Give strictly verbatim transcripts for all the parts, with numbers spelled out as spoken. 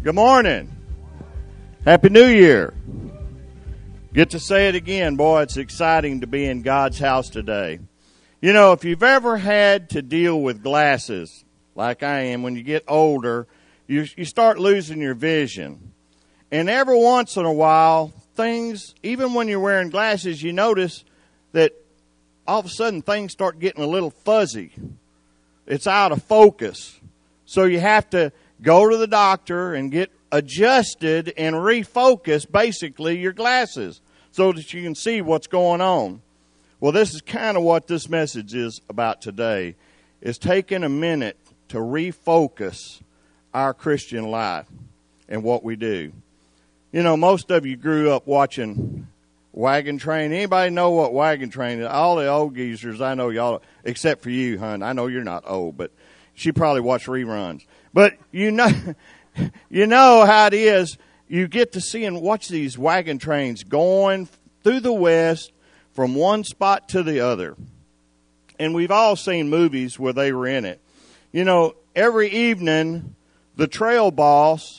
Good morning. Happy New Year. Get to say it again. Boy, it's exciting to be in God's house today. You know, if you've ever had to deal with glasses, like I am, when you get older, you, you start losing your vision. And every once in a while, things, even when you're wearing glasses, you notice that all of a sudden things start getting a little fuzzy. It's out of focus. So you have to go to the doctor and get adjusted and refocus, basically, your glasses so that you can see what's going on. Well, this is kind of what this message is about today, is taking a minute to refocus our Christian life and what we do. You know, most of you grew up watching Wagon Train. Anybody know what Wagon Train is? All the old geezers, I know y'all, except for you, hon. I know you're not old, but she probably watched reruns. But you know, you know how it is. You get to see and watch these wagon trains going through the West from one spot to the other. And we've all seen movies where they were in it. You know, every evening, the trail boss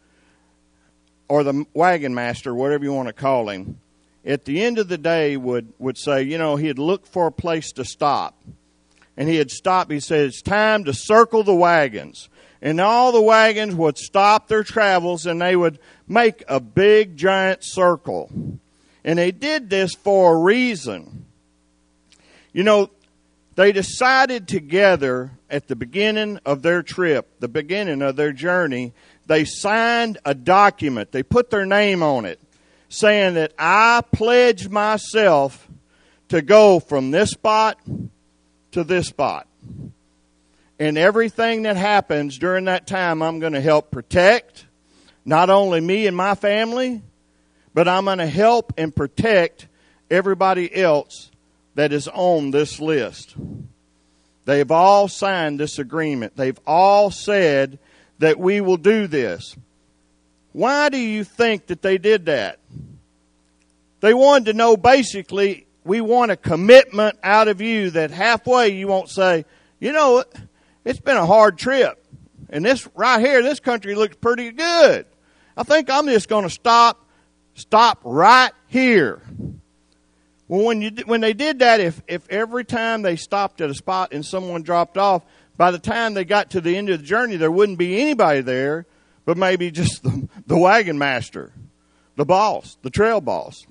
or the wagon master, whatever you want to call him, at the end of the day would, would say, you know, he'd look for a place to stop. And he'd stop. He said, it's time to circle the wagons. And all the wagons would stop their travels and they would make a big, giant circle. And they did this for a reason. You know, they decided together at the beginning of their trip, the beginning of their journey, they signed a document. They put their name on it, saying that I pledge myself to go from this spot to this spot. And everything that happens during that time, I'm going to help protect not only me and my family, but I'm going to help and protect everybody else that is on this list. They've all signed this agreement. They've all said that we will do this. Why do you think that they did that? They wanted to know, basically, we want a commitment out of you that halfway you won't say, you know, it's been a hard trip. And this right here, this country looks pretty good. I think I'm just going to stop, stop right here. Well, when you when they did that, if, if every time they stopped at a spot and someone dropped off, by the time they got to the end of the journey, there wouldn't be anybody there, but maybe just the, the wagon master, the boss, the trail boss.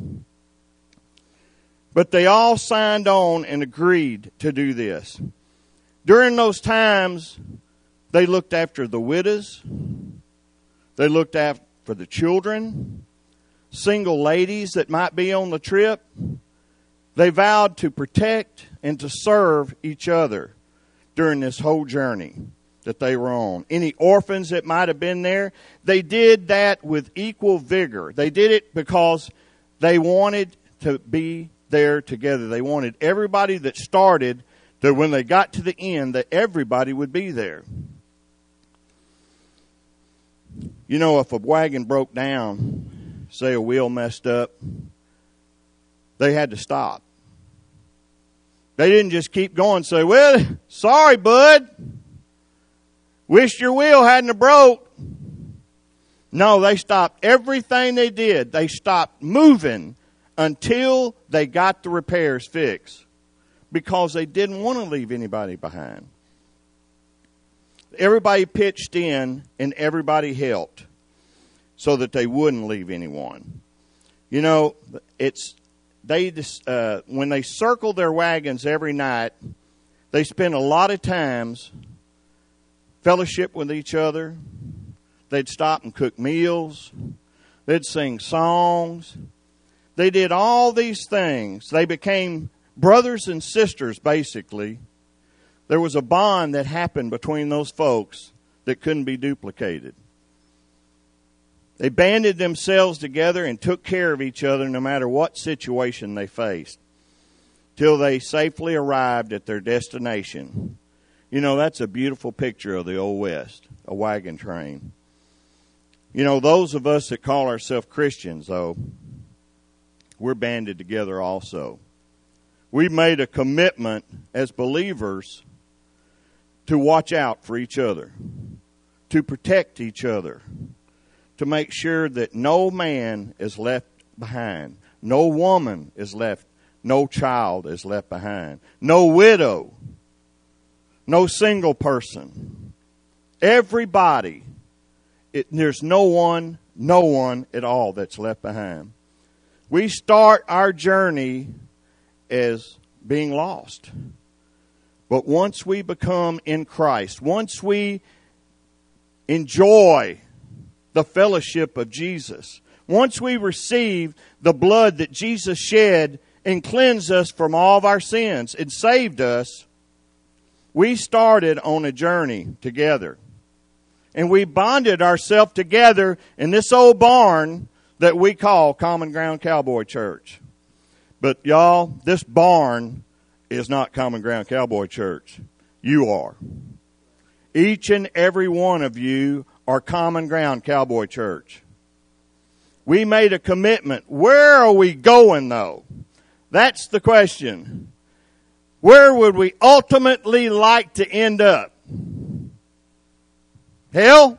But they all signed on and agreed to do this. During those times, they looked after the widows. They looked after for the children, single ladies that might be on the trip. They vowed to protect and to serve each other during this whole journey that they were on. Any orphans that might have been there, they did that with equal vigor. They did it because they wanted to be there together. They wanted everybody that started, that when they got to the end, that everybody would be there. You know, if a wagon broke down, say a wheel messed up, they had to stop. They didn't just keep going and say, well, sorry, bud. Wish your wheel hadn't have broke. No, they stopped everything they did. They stopped moving until they got the repairs fixed, because they didn't want to leave anybody behind. Everybody pitched in and everybody helped so that they wouldn't leave anyone. You know, it's they just, uh, when they circled their wagons every night, they spent a lot of times fellowship with each other. They'd stop and cook meals. They'd sing songs. They did all these things. They became brothers and sisters, basically. There was a bond that happened between those folks that couldn't be duplicated. They banded themselves together and took care of each other no matter what situation they faced, till they safely arrived at their destination. You know, that's a beautiful picture of the Old West, a wagon train. You know, those of us that call ourselves Christians, though, we're banded together also. We made a commitment as believers to watch out for each other, to protect each other, to make sure that no man is left behind. No woman is left. No child is left behind. No widow. No single person. Everybody. It, there's no one, no one at all that's left behind. We start our journey as being lost. But once we become in Christ, once we enjoy the fellowship of Jesus, once we receive the blood that Jesus shed and cleansed us from all of our sins and saved us, we started on a journey together. And we bonded ourselves together in this old barn that we call Common Ground Cowboy Church. But y'all, this barn is not Common Ground Cowboy Church. You are. Each and every one of you are Common Ground Cowboy Church. We made a commitment. Where are we going, though? That's the question. Where would we ultimately like to end up? Hell?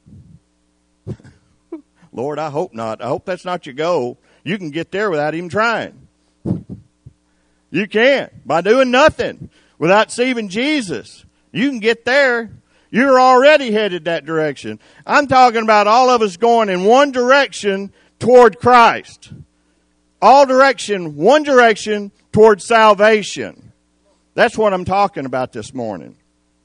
Lord, I hope not. I hope that's not your goal. You can get there without even trying. You can. By doing nothing. Without receiving Jesus. You can get there. You're already headed that direction. I'm talking about all of us going in one direction toward Christ. All direction, one direction toward salvation. That's what I'm talking about this morning.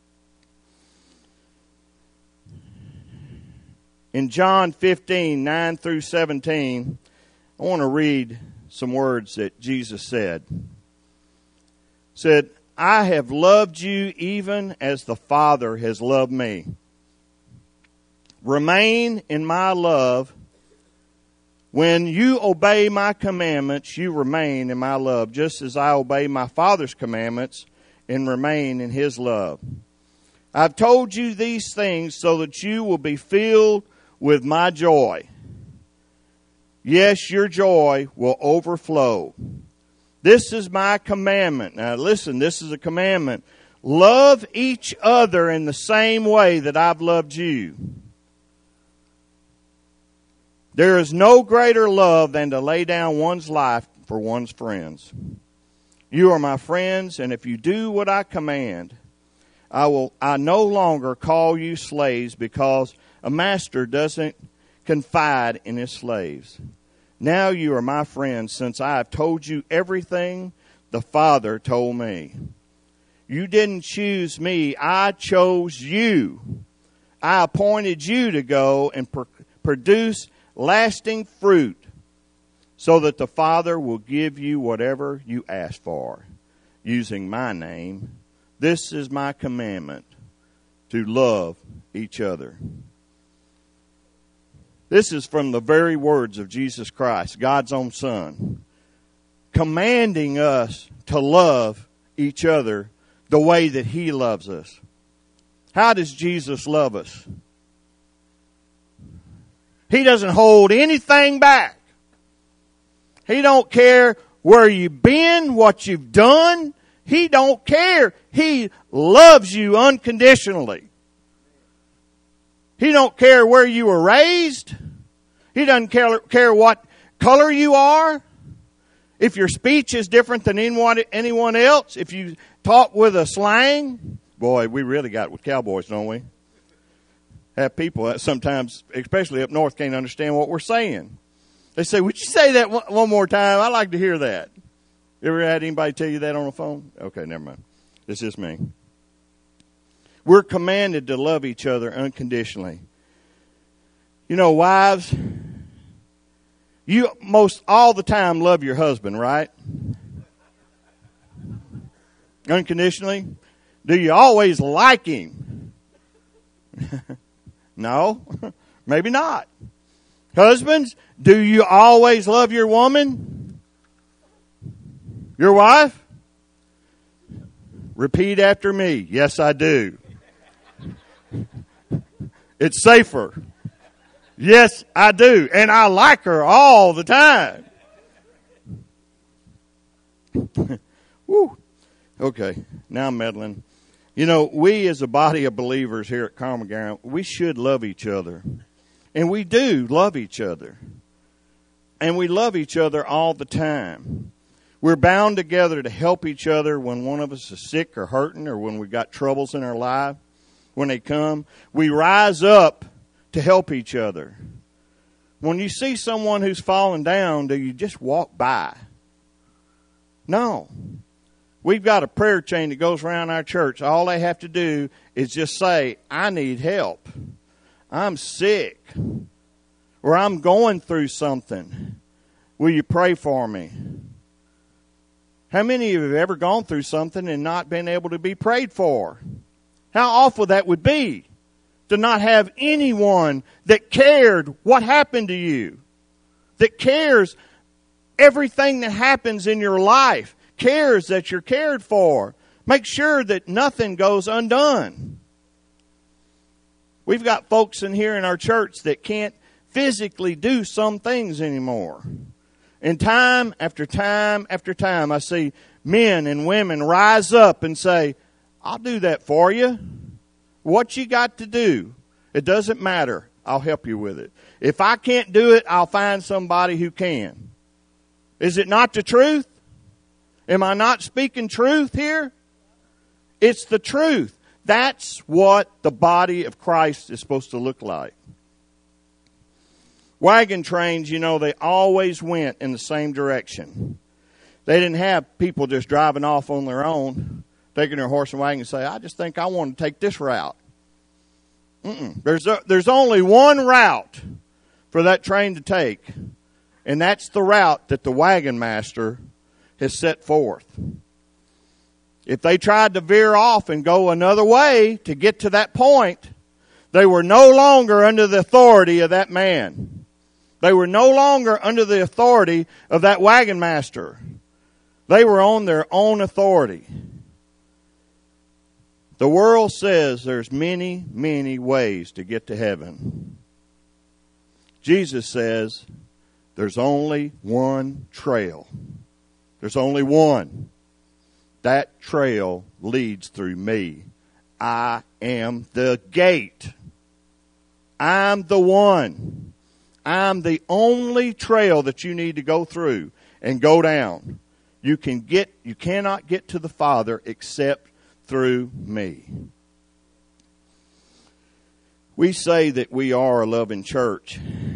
In John fifteen, nine through seventeen, I want to read some words that Jesus said. He said, I have loved you even as the Father has loved me. Remain in my love. When you obey my commandments, you remain in my love, just as I obey my Father's commandments and remain in his love. I've told you these things so that you will be filled with my joy. Yes, your joy will overflow. This is my commandment. Now listen, this is a commandment. Love each other in the same way that I've loved you. There is no greater love than to lay down one's life for one's friends. You are my friends, and if you do what I command, I will. I no longer call you slaves, because a master doesn't confide in his slaves. Now you are my friends, since I have told you everything the Father told me. You didn't choose me. I chose you. I appointed you to go and pr- produce lasting fruit, so that the Father will give you whatever you ask for, using my name. This is my commandment, to love each other. This is from the very words of Jesus Christ, God's own Son, commanding us to love each other the way that he loves us. How does Jesus love us? He doesn't hold anything back. He don't care where you've been, what you've done. He don't care. He loves you unconditionally. He don't care where you were raised. He doesn't care, care what color you are. If your speech is different than anyone, anyone else. If you talk with a slang. Boy, we really got it with cowboys, don't we? Have people that sometimes, especially up north, can't understand what we're saying. They say, would you say that one, one more time? I'd like to hear that. You ever had anybody tell you that on the phone? Okay, never mind. It's just me. We're commanded to love each other unconditionally. You know, wives, you most all the time love your husband, right? Unconditionally. Do you always like him? No, maybe not. Husbands, do you always love your woman? Your wife? Repeat after me. Yes, I do. It's safer. Yes, I do. And I like her all the time. Woo. Okay, now I'm meddling. You know, we as a body of believers here at Common Ground, we should love each other. And we do love each other. And we love each other all the time. We're bound together to help each other when one of us is sick or hurting or when we've got troubles in our life. When they come, we rise up to help each other. When you see someone who's fallen down, do you just walk by? No. We've got a prayer chain that goes around our church. All they have to do is just say, I need help. I'm sick. Or I'm going through something. Will you pray for me? How many of you have ever gone through something and not been able to be prayed for? How awful that would be to not have anyone that cared what happened to you, that cares everything that happens in your life, cares that you're cared for. Make sure that nothing goes undone. We've got folks in here in our church that can't physically do some things anymore. And time after time after time, I see men and women rise up and say, I'll do that for you. What you got to do, it doesn't matter. I'll help you with it. If I can't do it, I'll find somebody who can. Is it not the truth? Am I not speaking truth here? It's the truth. That's what the body of Christ is supposed to look like. Wagon trains, you know, they always went in the same direction. They didn't have people just driving off on their own, taking their horse and wagon and say, I just think I want to take this route. Mm-mm. There's a, there's only one route for that train to take, and that's the route that the wagon master has set forth. If they tried to veer off and go another way to get to that point, they were no longer under the authority of that man. They were no longer under the authority of that wagon master. They were on their own authority. The world says there's many, many ways to get to heaven. Jesus says there's only one trail. There's only one. That trail leads through me. I am the gate. I'm the one. I'm the only trail that you need to go through and go down. You can get, you cannot get to the Father except through me. We say that we are a loving church.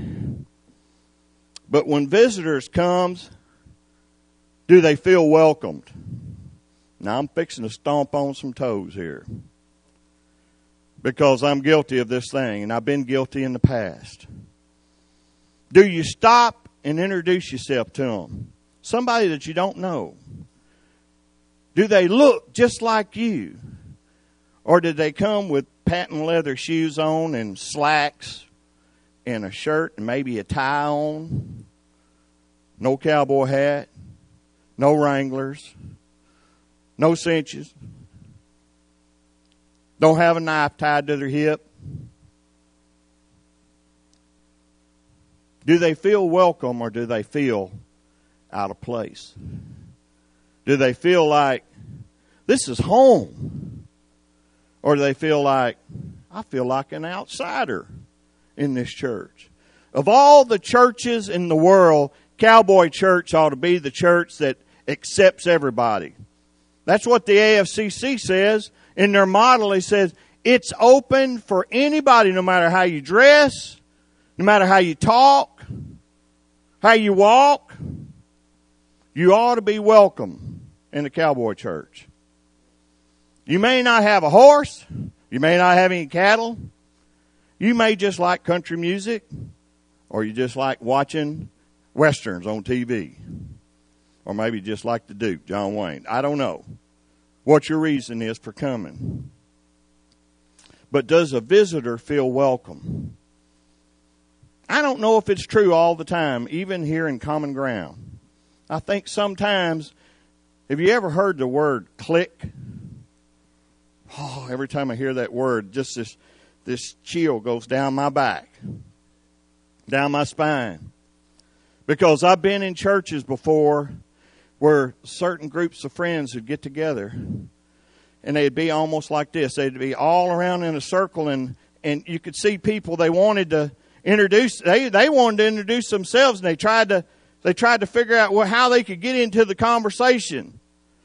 But when visitors comes, do they feel welcomed? Now I'm fixing to stomp on some toes here. Because I'm guilty of this thing, and I've been guilty in the past. Do you stop and introduce yourself to them? Somebody that you don't know. Do they look just like you? Or did they come with patent leather shoes on and slacks and a shirt and maybe a tie on? No cowboy hat. No Wranglers. No cinches. Don't have a knife tied to their hip. Do they feel welcome or do they feel out of place? Do they feel like this is home? Or do they feel like I feel like an outsider in this church? Of all the churches in the world, Cowboy Church ought to be the church that accepts everybody. That's what the A F C C says. In their model, it says it's open for anybody, no matter how you dress, no matter how you talk, how you walk. You ought to be welcome in the Cowboy Church. You may not have a horse. You may not have any cattle. You may just like country music, or you just like watching westerns on T V. Or maybe just like the Duke, John Wayne. I don't know what your reason is for coming. But does a visitor feel welcome? I don't know if it's true all the time, even here in Common Ground. I think sometimes, have you ever heard the word click? Oh, every time I hear that word, just this, this chill goes down my back, down my spine. Because I've been in churches before where certain groups of friends would get together and they'd be almost like this. They'd be all around in a circle, and, and you could see people, they wanted to introduce, they, they wanted to introduce themselves, and they tried to, they tried to figure out well, how they could get into the conversation.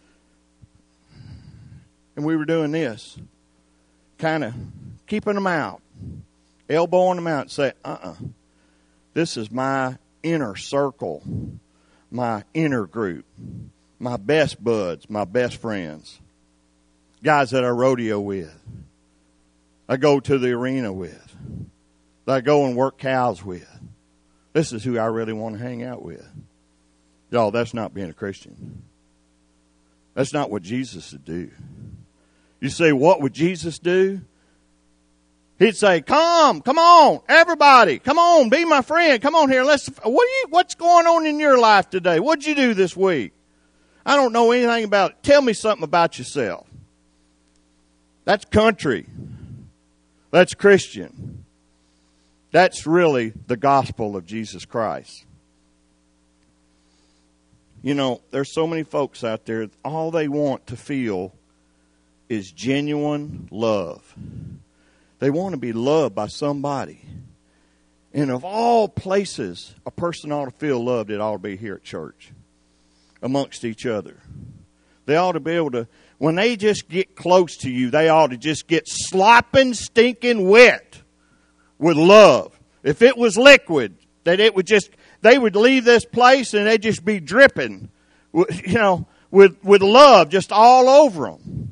And we were doing this, kind of keeping them out, elbowing them out, and say, uh-uh, this is my inner circle, my inner group, my best buds, my best friends, guys that I rodeo with, I go to the arena with, that I go and work cows with. This is who I really want to hang out with. Y'all, that's not being a Christian. That's not what Jesus would do. You say, what would Jesus do? He'd say, come, come on, everybody, come on, be my friend. Come on here. Let's, what are you, what's going on in your life today? What'd you do this week? I don't know anything about it. Tell me something about yourself. That's country. That's Christian. That's really the gospel of Jesus Christ. You know, there's so many folks out there, all they want to feel is genuine love. They want to be loved by somebody. And of all places a person ought to feel loved, it ought to be here at church, amongst each other. They ought to be able to, when they just get close to you, they ought to just get slopping, stinking wet with love. If it was liquid, that it would just, they would leave this place and they'd just be dripping, you know, with, with love just all over them.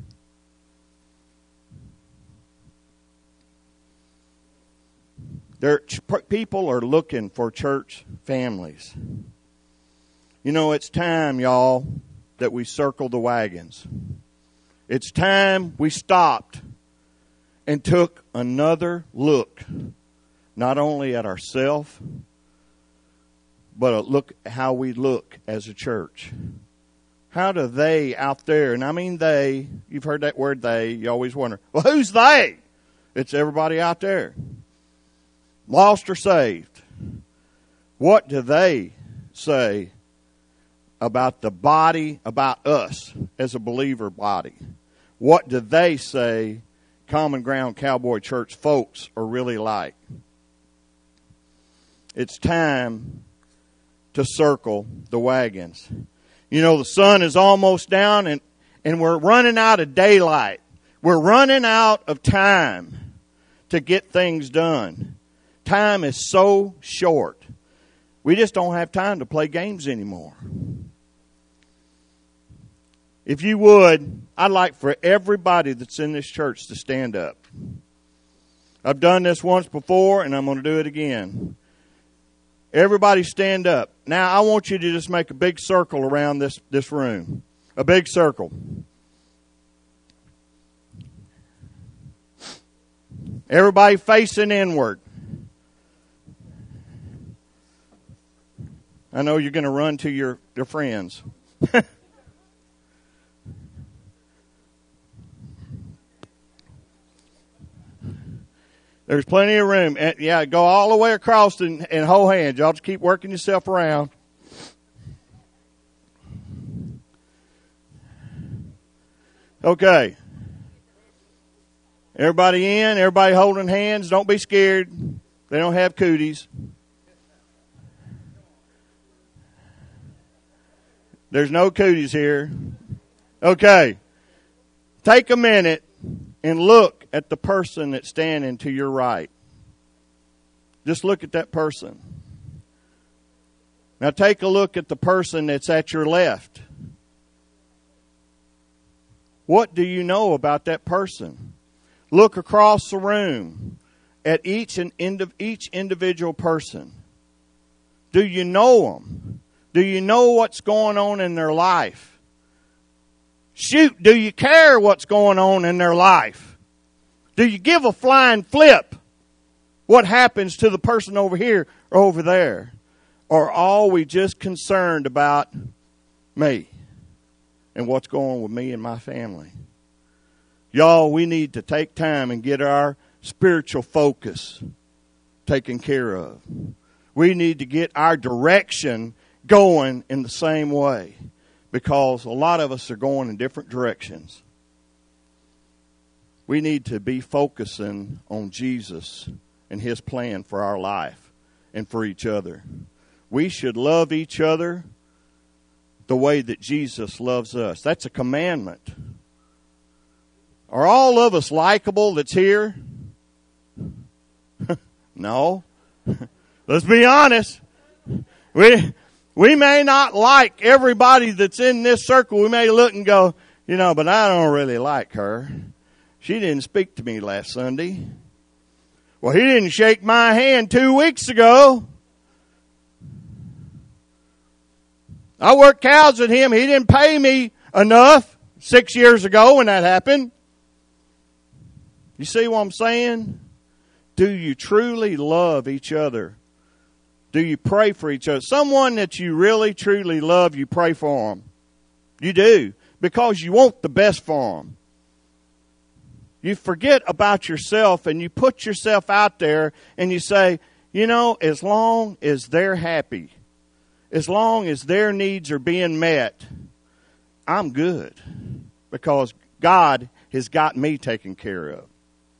There, people are looking for church families. You know, it's time, y'all, that we circle the wagons. It's time we stopped and took another look, not only at ourselves, but a look at how we look as a church. How do they out there, and I mean they, you've heard that word they, you always wonder, well, who's they? It's everybody out there. Lost or saved. What do they say about the body, about us as a believer body? What do they say Common Ground Cowboy Church folks are really like? It's time to circle the wagons. You know, the sun is almost down and, and we're running out of daylight. We're running out of time to get things done. Time is so short. We just don't have time to play games anymore. If you would, I'd like for everybody that's in this church to stand up. I've done this once before, and I'm going to do it again. Everybody stand up. Now, I want you to just make a big circle around this, this room. A big circle. Everybody facing inward. I know you're going to run to your, your friends. There's plenty of room. And, yeah, go all the way across and, and hold hands. Y'all just keep working yourself around. Okay. Everybody in, everybody holding hands. Don't be scared. They don't have cooties. There's no cooties here. Okay. Take a minute and look at the person that's standing to your right. Just look at that person. Now take a look at the person that's at your left. What do you know about that person? Look across the room at each and ind- each individual person. Do you know them? Do you know what's going on in their life? Shoot, do you care what's going on in their life? Do you give a flying flip what happens to the person over here or over there? Or are we just concerned about me and what's going on with me and my family? Y'all, we need to take time and get our spiritual focus taken care of. We need to get our direction going in the same way, because a lot of us are going in different directions. We need to be focusing on Jesus and His plan for our life and for each other. We should love each other the way that Jesus loves us. That's a commandment. Are all of us likable that's here? No. Let's be honest. We we may not like everybody that's in this circle. We may look and go, you know, but I don't really like her. She didn't speak to me last Sunday. Well, he didn't shake my hand two weeks ago. I worked cows with him. He didn't pay me enough six years ago when that happened. You see what I'm saying? Do you truly love each other? Do you pray for each other? Someone that you really, truly love, you pray for them. You do. Because you want the best for them. You forget about yourself and you put yourself out there and you say, you know, as long as they're happy, as long as their needs are being met, I'm good. Because God has got me taken care of.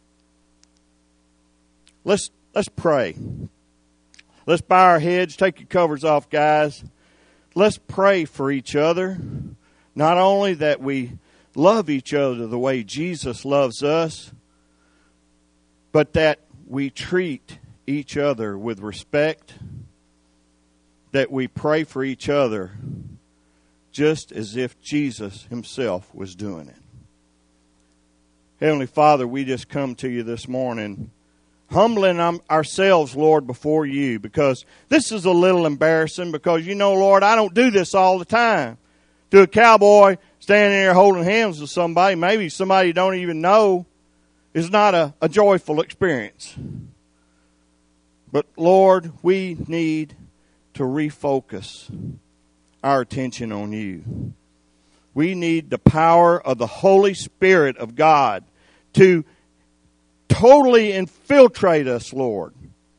Let's let's pray. Let's bow our heads. Take your covers off, guys. Let's pray for each other. Not only that we love each other the way Jesus loves us, but that we treat each other with respect, that we pray for each other just as if Jesus Himself was doing it. Heavenly Father, we just come to you this morning humbling ourselves, Lord, before you, because this is a little embarrassing because, you know, Lord, I don't do this all the time. To a cowboy standing there holding hands with somebody, maybe somebody you don't even know, is not a, a joyful experience. But, Lord, we need to refocus our attention on you. We need the power of the Holy Spirit of God to totally infiltrate us, Lord.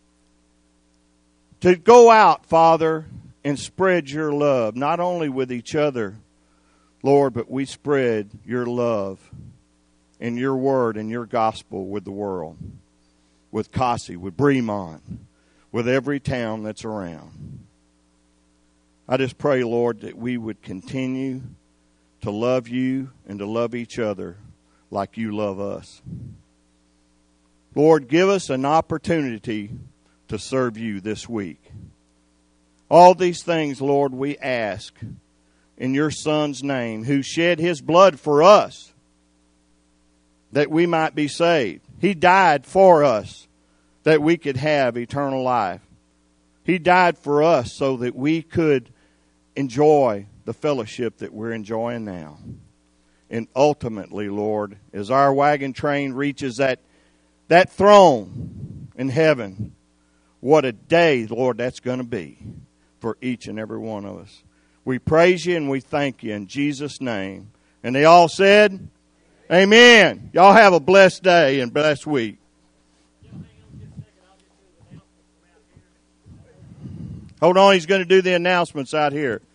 To go out, Father, and spread your love, not only with each other, Lord, but we spread your love and your word and your gospel with the world, with Kasi, with Bremont, with every town that's around. I just pray, Lord, that we would continue to love you and to love each other like you love us. Lord, give us an opportunity to serve you this week. All these things, Lord, we ask in your Son's name, who shed his blood for us, that we might be saved. He died for us, that we could have eternal life. He died for us so that we could enjoy the fellowship that we're enjoying now. And ultimately, Lord, as our wagon train reaches that, that throne in heaven, what a day, Lord, that's going to be for each and every one of us. We praise you and we thank you in Jesus' name. And they all said, amen. Y'all have a blessed day and blessed week. Hold on, he's going to do the announcements out here.